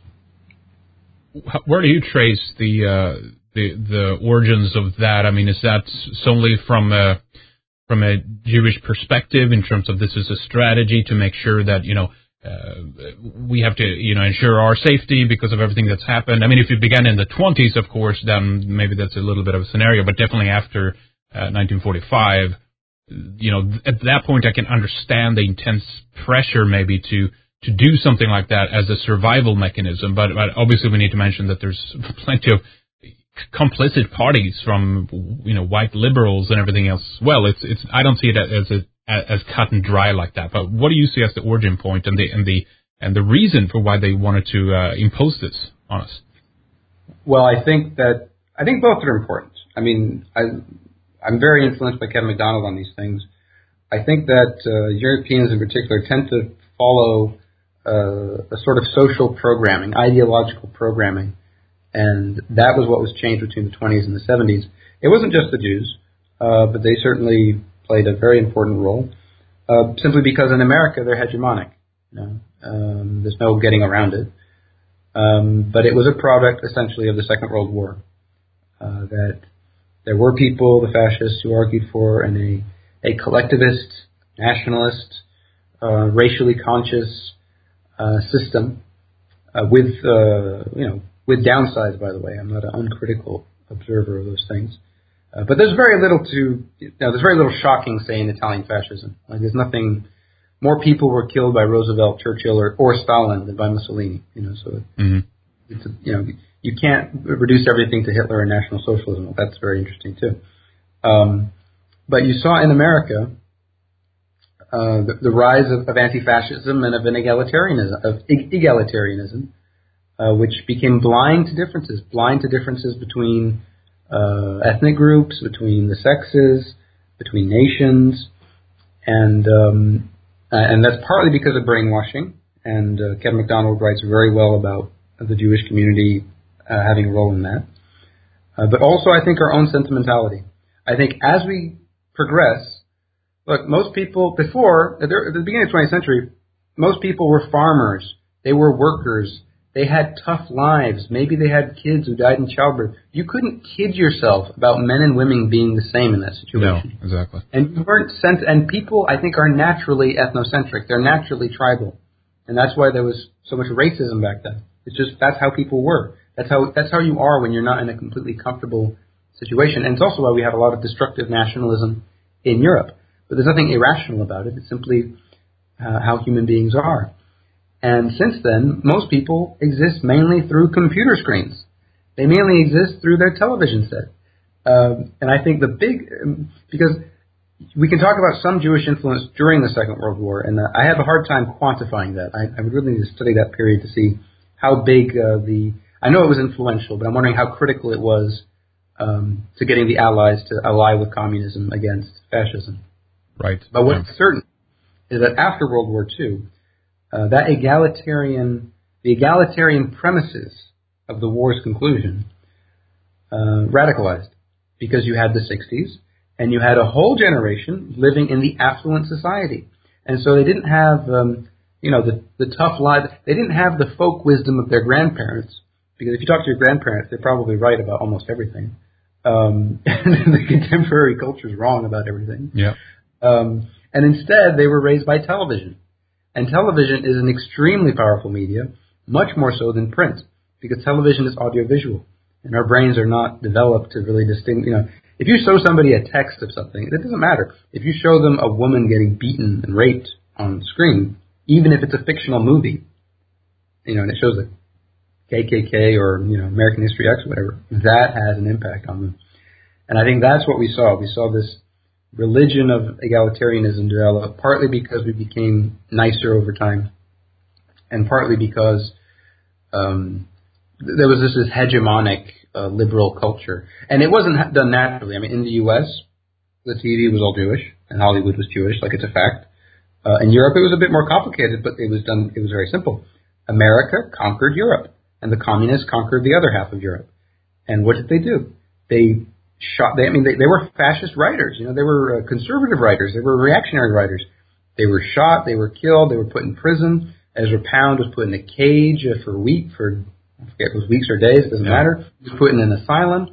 Where do you trace the origins of that? I mean, is that solely from a Jewish perspective in terms of this is a strategy to make sure that, we have to, ensure our safety because of everything that's happened? I mean, if it began in the 20s, of course, then maybe that's a little bit of a scenario, but definitely after 1945, at that point I can understand the intense pressure maybe to do something like that as a survival mechanism. But obviously we need to mention that there's plenty of complicit parties from, white liberals and everything else. Well, it's I don't see it as cut and dry like that. But what do you see as the origin point and the reason for why they wanted to impose this on us? Well, I think both are important. I mean, I'm very influenced by Kevin MacDonald on these things. I think that Europeans in particular tend to follow a sort of social programming, ideological programming, and that was what was changed between the 20s and the 70s. It wasn't just the Jews, but they certainly played a very important role, simply because in America they're hegemonic. There's no getting around it. But it was a product essentially of the Second World War, that there were people, the fascists, who argued for a collectivist, nationalist, racially conscious system with downsides. By the way, I'm not an uncritical observer of those things, but there's very little shocking, say, in Italian fascism. Like, there's nothing. More people were killed by Roosevelt, Churchill, or Stalin than by Mussolini. So You can't reduce everything to Hitler and National Socialism. That's very interesting too. But you saw in America the rise of anti-fascism and of egalitarianism, which became blind to differences between ethnic groups, between the sexes, between nations, and that's partly because of brainwashing. And Kevin MacDonald writes very well about the Jewish community having a role in that. But also, I think, our own sentimentality. I think as we progress, look, most people before, at the beginning of the 20th century, most people were farmers. They were workers. They had tough lives. Maybe they had kids who died in childbirth. You couldn't kid yourself about men and women being the same in that situation. No, exactly. And you weren't and people, I think, are naturally ethnocentric. They're naturally tribal. And that's why there was so much racism back then. It's just, that's how people were. That's how you are when you're not in a completely comfortable situation. And it's also why we have a lot of destructive nationalism in Europe. But there's nothing irrational about it. It's simply how human beings are. And since then, most people exist mainly through computer screens. They mainly exist through their television set. And I think because we can talk about some Jewish influence during the Second World War, and I have a hard time quantifying that. I would really need to study that period to see how big I know it was influential, but I'm wondering how critical it was to getting the Allies to ally with communism against fascism. Right. But what's certain is that after World War II, the egalitarian premises of the war's conclusion radicalized, because you had the 60s and you had a whole generation living in the affluent society, and so they didn't have the tough lives. They didn't have the folk wisdom of their grandparents, because if you talk to your grandparents, they're probably right about almost everything. And the contemporary culture is wrong about everything. Yeah. And instead, they were raised by television. And television is an extremely powerful media, much more so than print, because television is audiovisual, and our brains are not developed to really distinguish. If you show somebody a text of something, it doesn't matter. If you show them a woman getting beaten and raped on the screen, even if it's a fictional movie, and it shows a KKK or American History X or whatever, that has an impact on them. And I think that's what we saw. We saw this religion of egalitarianism develop, partly because we became nicer over time, and partly because there was this hegemonic liberal culture. And it wasn't done naturally. I mean, in the U.S., the TV was all Jewish, and Hollywood was Jewish, like it's a fact. In Europe, it was a bit more complicated, but it was very simple. America conquered Europe, and the communists conquered the other half of Europe. And what did they do? They were fascist writers. They were conservative writers. They were reactionary writers. They were shot. They were killed. They were put in prison. Ezra Pound was put in a cage for I forget if it was weeks or days. It doesn't matter. He was put in an asylum.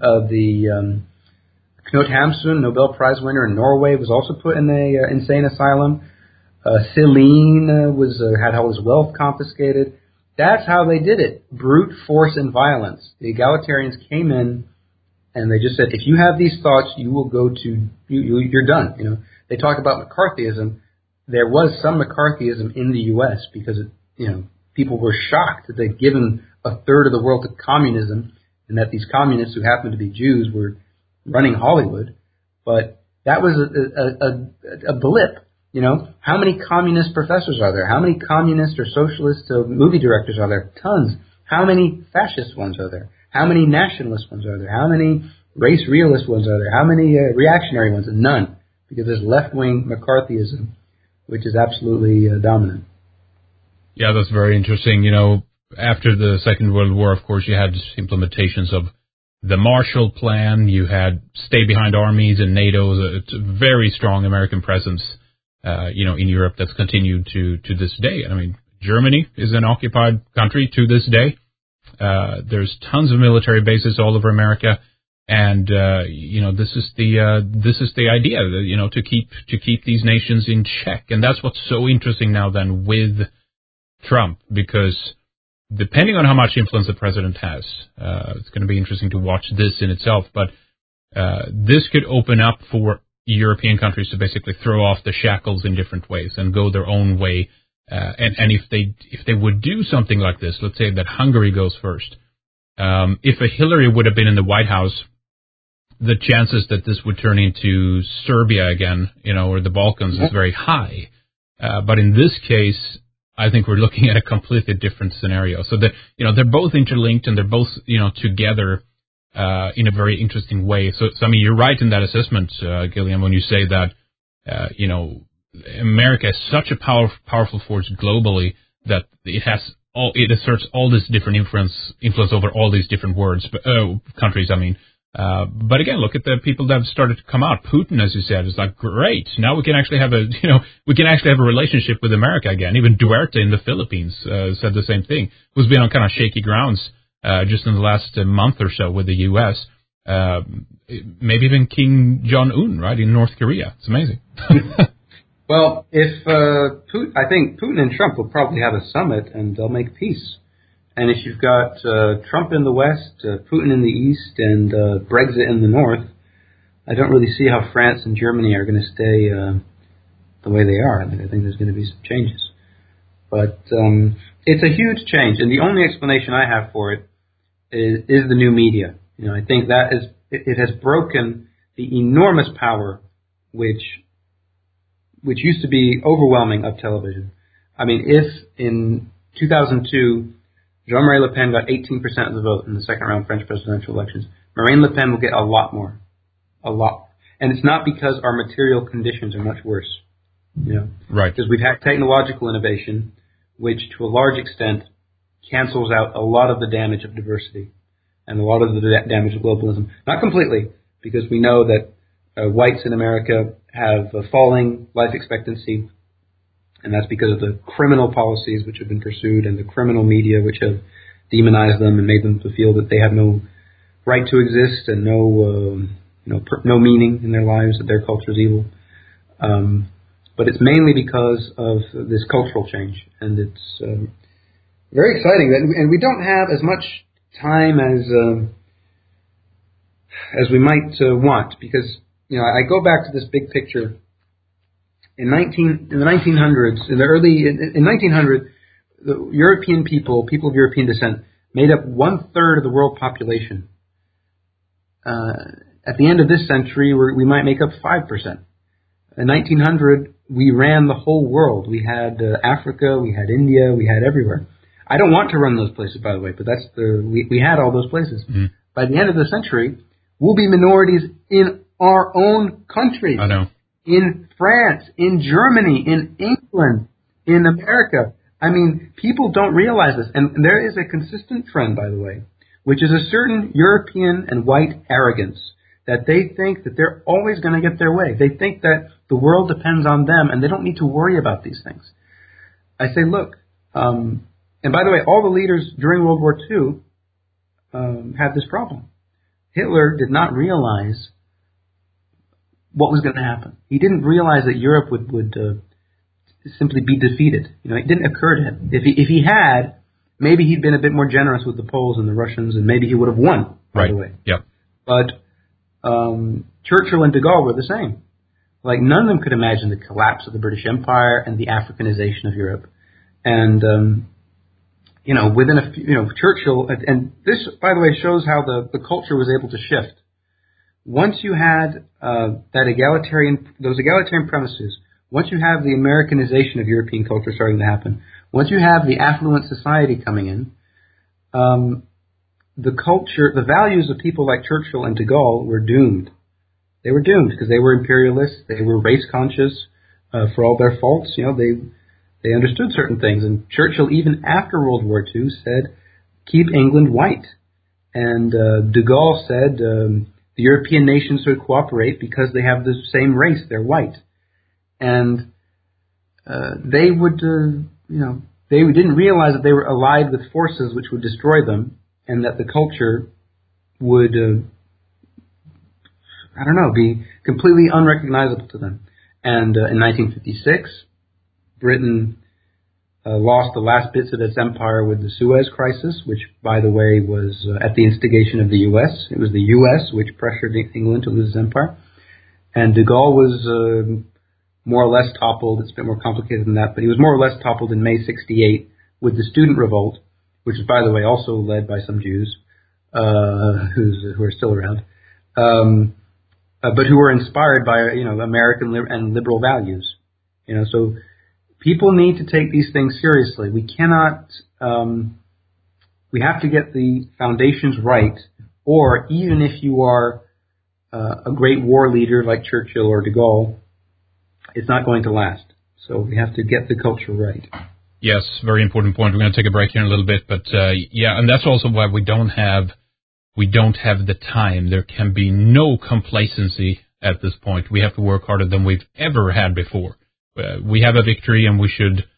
Knut Hamsun, Nobel Prize winner in Norway, was also put in a insane asylum. Celine had all his wealth confiscated. That's how they did it. Brute force and violence. The egalitarians came in, and they just said, if you have these thoughts, you will go to, you're done. They talk about McCarthyism. There was some McCarthyism in the U.S. because, people were shocked that they'd given a third of the world to communism, and that these communists who happened to be Jews were running Hollywood. But that was a blip. How many communist professors are there? How many communist or socialist movie directors are there? Tons. How many fascist ones are there? How many nationalist ones are there? How many race realist ones are there? How many reactionary ones? None. Because there's left-wing McCarthyism, which is absolutely dominant. Yeah, that's very interesting. After the Second World War, of course, you had implementations of the Marshall Plan. You had stay-behind armies and NATO. It's a very strong American presence, in Europe that's continued to this day. I mean, Germany is an occupied country to this day. There's tons of military bases all over America, and this is the idea, to keep these nations in check, and that's what's so interesting now then with Trump, because depending on how much influence the president has, it's going to be interesting to watch this in itself. But this could open up for European countries to basically throw off the shackles in different ways and go their own way And if they would do something like this, let's say that Hungary goes first, if a Hillary would have been in the White House, the chances that this would turn into Serbia again, or the Balkans is very high. But in this case, I think we're looking at a completely different scenario. So that, they're both interlinked and they're both, together, in a very interesting way. So I mean, you're right in that assessment, Gillian, when you say that, America is such a powerful force globally that it asserts all this different influence over all these different countries. I mean, but again, look at the people that have started to come out. Putin, as you said, is like, great. Now we can actually have a relationship with America again. Even Duterte in the Philippines said the same thing. Who's been on kind of shaky grounds just in the last month or so with the U.S. Maybe even Kim Jong-un, right, in North Korea. It's amazing. Well, I think Putin and Trump will probably have a summit and they'll make peace. And if you've got Trump in the West, Putin in the East, and Brexit in the North, I don't really see how France and Germany are going to stay the way they are. I think there's going to be some changes. But it's a huge change, and the only explanation I have for it is the new media. I think that it has broken the enormous power which used to be overwhelming of television. I mean, if in 2002 Jean-Marie Le Pen got 18% of the vote in the second round French presidential elections, Marine Le Pen will get a lot more. A lot. And it's not because our material conditions are much worse. Right. Because we've had technological innovation, which to a large extent cancels out a lot of the damage of diversity and a lot of the damage of globalism. Not completely, because we know that whites in America have a falling life expectancy, and that's because of the criminal policies which have been pursued and the criminal media which have demonized them and made them to feel that they have no right to exist and no meaning in their lives, that their culture is evil. But it's mainly because of this cultural change, and it's very exciting. And we don't have as much time as we might want, because I go back to this big picture. In 1900, the European people of European descent, made up 1/3 of the world population. At the end of this century, we might make up 5%. In 1900, we ran the whole world. We had Africa, we had India, we had everywhere. I don't want to run those places, by the way, but we had all those places. Mm-hmm. By the end of the century, we'll be minorities in our own country. I know. In France, in Germany, in England, in America. I mean, people don't realize this. And there is a consistent trend, by the way, which is a certain European and white arrogance, that they think that they're always going to get their way. They think that the world depends on them and they don't need to worry about these things. I say, look, and by the way, all the leaders during World War II had this problem. Hitler did not realize what was going to happen. He didn't realize that Europe would simply be defeated. It didn't occur to him. If he had, maybe he'd been a bit more generous with the Poles and the Russians, and maybe he would have won, by the way. Yep. But Churchill and de Gaulle were the same. Like, none of them could imagine the collapse of the British Empire and the Africanization of Europe. And, within a few, Churchill, and this, by the way, shows how the culture was able to shift. Once you had those egalitarian premises, once you have the Americanization of European culture starting to happen, once you have the affluent society coming in, the culture, the values of people like Churchill and de Gaulle were doomed. They were doomed because they were imperialists, they were race conscious for all their faults. They understood certain things. And Churchill, even after World War II, said, keep England white. And de Gaulle said, the European nations should cooperate because they have the same race, they're white. And they would, they didn't realize that they were allied with forces which would destroy them, and that the culture would, be completely unrecognizable to them. And in 1956, Britain lost the last bits of its empire with the Suez Crisis, which, by the way, was at the instigation of the U.S. It was the U.S. which pressured England to lose its empire. And de Gaulle more or less toppled. It's a bit more complicated than that, but he was more or less toppled in May '68 with the student revolt, which is, by the way, also led by some Jews who are still around, but who were inspired by American and liberal values. So people need to take these things seriously. We cannot. We have to get the foundations right, or even if you are a great war leader like Churchill or de Gaulle, it's not going to last. So we have to get the culture right. Yes, very important point. We're going to take a break here in a little bit, but and that's also why we don't have the time. There can be no complacency at this point. We have to work harder than we've ever had before. We have a victory, and we should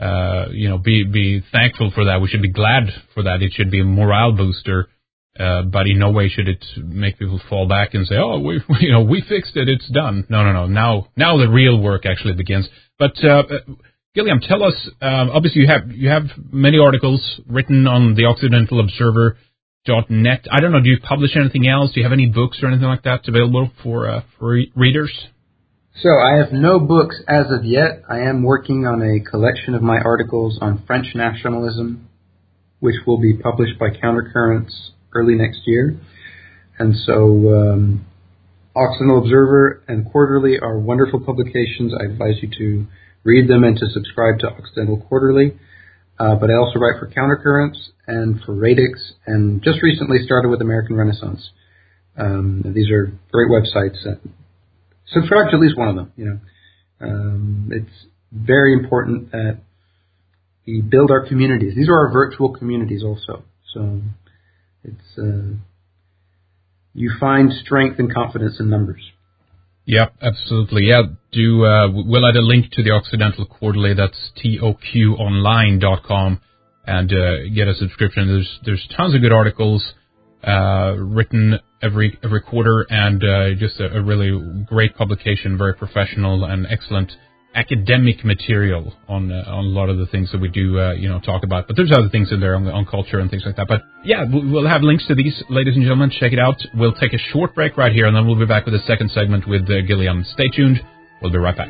be thankful for that. We should be glad for that. It should be a morale booster. But in no way should it make people fall back and say, "Oh, we fixed it. It's done." No. Now the real work actually begins. But Gilliam, tell us. Obviously, you have many articles written on the OccidentalObserver.net. I don't know. Do you publish anything else? Do you have any books or anything like that available for readers? So I have no books as of yet. I am working on a collection of my articles on French nationalism, which will be published by Countercurrents early next year. And so Occidental Observer and Quarterly are wonderful publications. I advise you to read them and to subscribe to Occidental Quarterly. But I also write for Countercurrents and for Radix, and just recently started with American Renaissance. These are great websites. Subscribe to at least one of them. It's very important that we build our communities. These are our virtual communities also. So it's you find strength and confidence in numbers. Yep, absolutely. Yeah, we'll add a link to the Occidental Quarterly. That's toqonline.com, and get a subscription. There's tons of good articles written every quarter, and just a really great publication, very professional and excellent academic material on a lot of the things that we do talk about. But there's other things in there on culture and things like that. But yeah, we'll have links to these, ladies and gentlemen. Check it out. We'll take a short break right here, and then we'll be back with a second segment with Gilliam. Stay tuned. We'll be right back.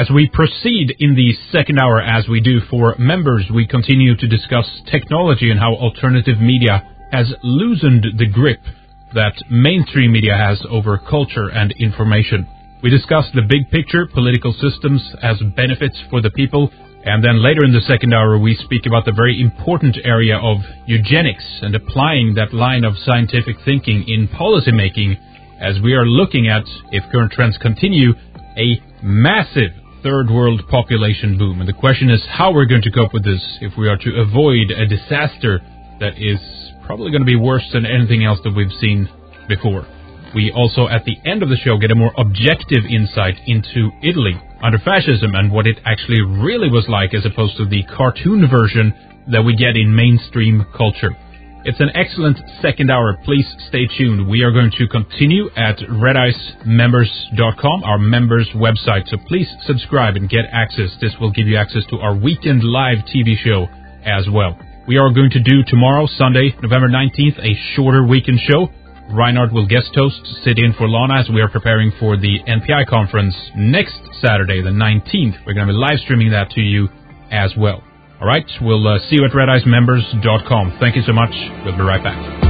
As we proceed in the second hour, as we do for members, we continue to discuss technology and how alternative media has loosened the grip that mainstream media has over culture and information. We discuss the big picture, political systems as benefits for the people, and then later in the second hour we speak about the very important area of eugenics and applying that line of scientific thinking in policymaking, as we are looking at, if current trends continue, a massive third world population boom. And the question is how we're going to cope with this if we are to avoid a disaster that is probably going to be worse than anything else that we've seen before. We also, at the end of the show, get a more objective insight into Italy under fascism and what it actually really was like as opposed to the cartoon version that we get in mainstream culture. It's an excellent second hour. Please stay tuned. We are going to continue at redicemembers.com, our members website. So please subscribe and get access. This will give you access to our weekend live TV show as well. We are going to do tomorrow, Sunday, November 19th, a shorter weekend show. Reinhard will guest host, sit in for Lana as we are preparing for the NPI conference next Saturday, the 19th. We're going to be live streaming that to you as well. All right, we'll see you at redicemembers.com. Thank you so much. We'll be right back.